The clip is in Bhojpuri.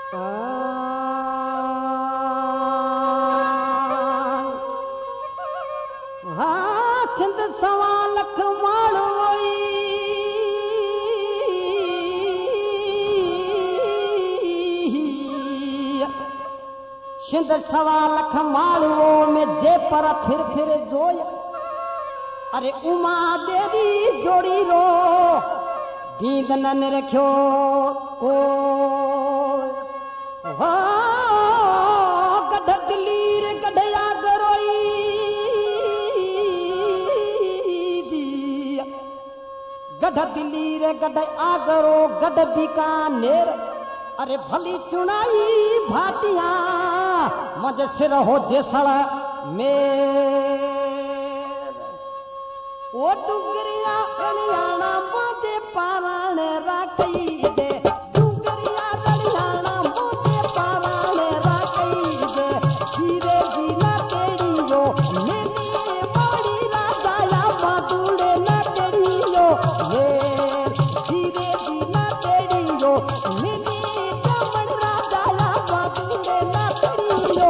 सिंध 1.25 लख माण्हू सिंध 1.25 लख माण्हू में जे पर फिर जोया अरे उमा देवी जोड़ी रो दीद न रखियो को हो गढ़ दिलीर गढ़या गरोई गढ़ दिलीर गढ़ आगरो गढ़ बीकानेर अरे भली चुनाई भाटिया मुझे सिर हो जेसड़ में ओ डुगरिया रलियाना मोदे पाराण राखई दे डुगरिया रलियाना मोदे पाराण राखई दे धीरे जीना तेड़ियो मेली बड़ी राजाया बादुड़े न तेड़ियो ये धीरे जीना तेड़ियो मेली जमन राजाया बादुड़े न तेड़ियो